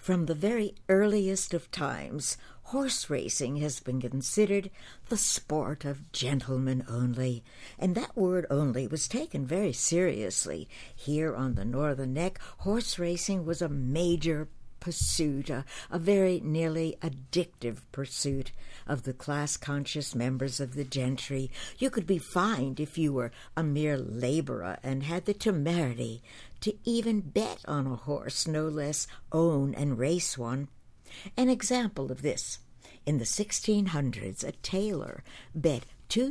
From the very earliest of times, horse racing has been considered the sport of gentlemen only, and that word only was taken very seriously. Here on the Northern Neck, horse racing was a major pursuit, a very nearly addictive pursuit of the class-conscious members of the gentry. You could be fined if you were a mere laborer and had the temerity to even bet on a horse, no less own and race one. An example of this: in the 1600s, a tailor bet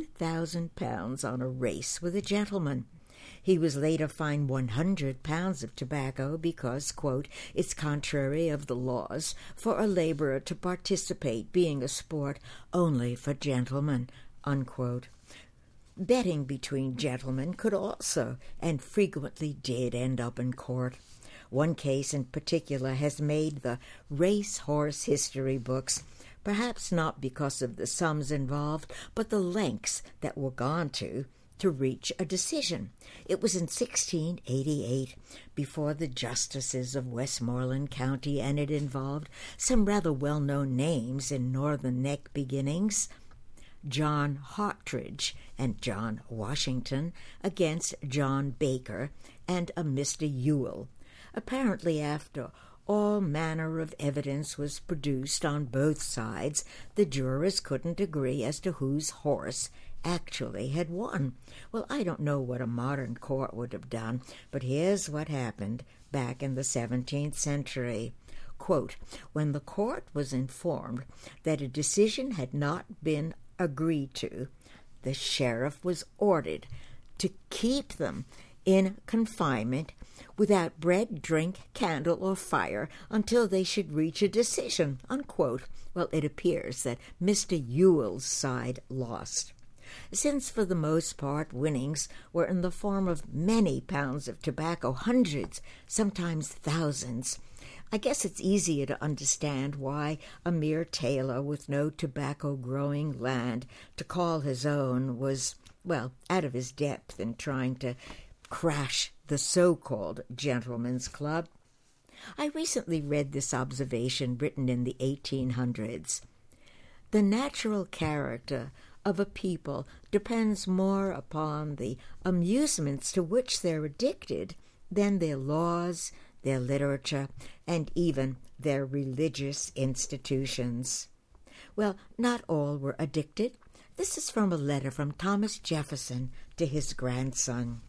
£2,000 on a race with a gentleman. He was later fined £100 of tobacco because, quote, "it's contrary of the laws for a laborer to participate, being a sport only for gentlemen," unquote. Betting between gentlemen could also, and frequently did, end up in court. One case in particular has made the racehorse history books, perhaps not because of the sums involved, but the lengths that were gone to reach a decision. It was in 1688, before the justices of Westmoreland County, and it involved some rather well-known names in Northern Neck beginnings: John Hartridge and John Washington against John Baker and a Mr. Ewell. Apparently, after all manner of evidence was produced on both sides, the jurors couldn't agree as to whose horse actually had won. Well, I don't know what a modern court would have done, but here's what happened back in the 17th century. Quote, "When the court was informed that a decision had not been agreed to, the sheriff was ordered to keep them in confinement without bread, drink, candle, or fire until they should reach a decision," unquote. Well, it appears that Mr. Ewell's side lost. Since for the most part winnings were in the form of many pounds of tobacco, hundreds, sometimes thousands, I guess it's easier to understand why a mere tailor with no tobacco-growing land to call his own was, well, out of his depth in trying to crash the so-called gentleman's club. I recently read this observation written in the 1800s. The natural character of a people depends more upon the amusements to which they're addicted than their laws, their literature, and even their religious institutions. Well, not all were addicted. This is from a letter from Thomas Jefferson to his grandson.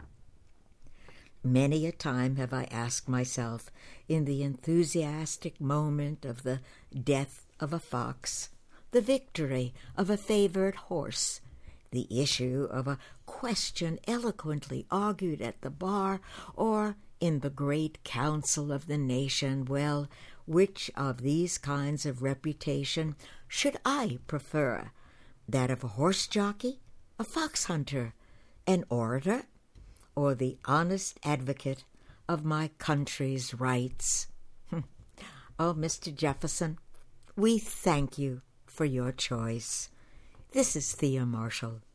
"Many a time have I asked myself, in the enthusiastic moment of the death of a fox, the victory of a favored horse, the issue of a question eloquently argued at the bar or in the great council of the nation, well, which of these kinds of reputation should I prefer? That of a horse jockey, a fox hunter, an orator, or the honest advocate of my country's rights?" Oh, Mr. Jefferson, we thank you for your choice. This is Thea Marshall.